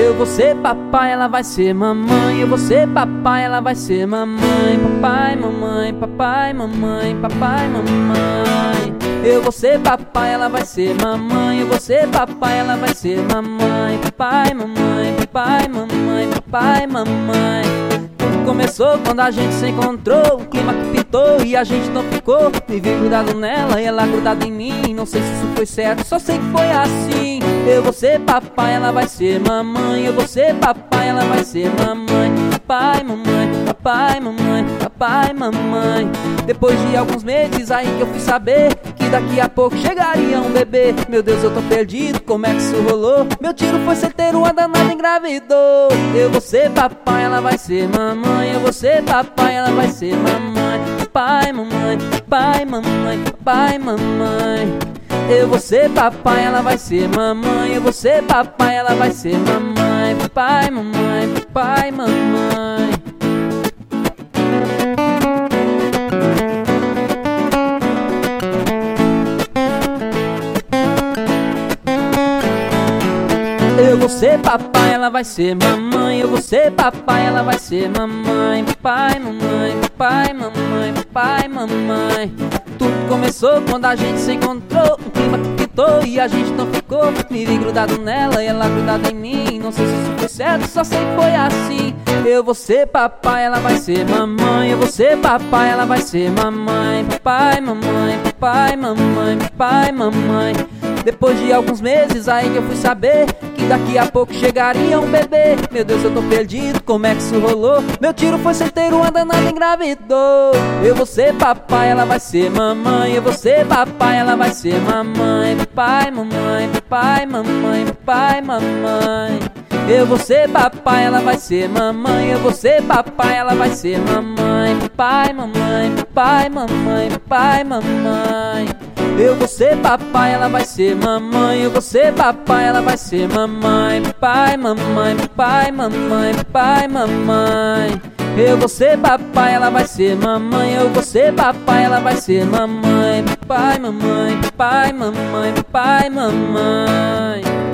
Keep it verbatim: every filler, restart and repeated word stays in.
Eu vou ser papai, ela vai ser mamãe. Eu vou ser papai, ela vai ser mamãe. Papai, mamãe, papai, mamãe, papai, mamãe. Eu vou ser papai, ela vai ser mamãe. Eu vou ser papai, ela vai ser mamãe. Papai, mamãe, papai, mamãe, papai, mamãe. Tudo começou quando a gente se encontrou. O clima que pintou e a gente não ficou. Me vi grudado nela e ela grudada em mim. Não sei se isso foi certo, só sei que foi assim. Eu vou ser papai, ela vai ser mamãe. Eu vou ser papai, ela vai ser mamãe. Papai, mamãe, papai, mamãe, papai, mamãe. Depois de alguns meses aí que eu fui saber que daqui a pouco chegaria um bebê. Meu Deus, eu tô perdido, como é que isso rolou? Meu tiro foi certeiro, a danada engravidou. Eu vou ser papai, ela vai ser mamãe. Eu vou ser papai, ela vai ser mamãe. Papai, mamãe, papai, mamãe, papai, mamãe. Eu vou ser papai, ela vai ser mamãe. Eu vou ser papai, ela vai ser mamãe. Papai, mamãe, papai, mamãe. Eu vou ser papai, ela vai ser mamãe. Eu vou ser papai, ela vai ser mamãe. Papai, mamãe, papai, mamãe, papai, mamãe. Tudo começou quando a gente se encontrou. Um clima que pintou e a gente não ficou. Me vi grudado nela e ela grudada em mim. Não sei se isso foi certo, só sei que foi assim. Eu vou ser papai, ela vai ser mamãe. Eu vou ser papai, ela vai ser mamãe. Papai, mamãe, papai, mamãe, papai, mamãe. Depois de alguns meses aí que eu fui saber que daqui a pouco chegaria um bebê. Meu Deus, eu tô perdido, como é que isso rolou? Meu tiro foi certeiro, a danada engravidou. Eu vou ser papai, ela vai ser mamãe. Eu vou ser papai, ela vai ser mamãe. Papai, mamãe, papai, mamãe, papai, mamãe. Eu vou ser papai, ela vai ser mamãe. Eu vou ser papai, ela vai ser mamãe. Papai, mamãe, papai, mamãe, papai, mamãe. Eu vou ser papai, ela vai ser mamãe. Eu vou ser papai, ela vai ser mamãe. Papai, mamãe, papai, mamãe, papai, mamãe. Eu vou ser papai, ela vai ser mamãe. Eu vou ser papai, ela vai ser mamãe. Papai, mamãe, papai, mamãe, papai, mamãe.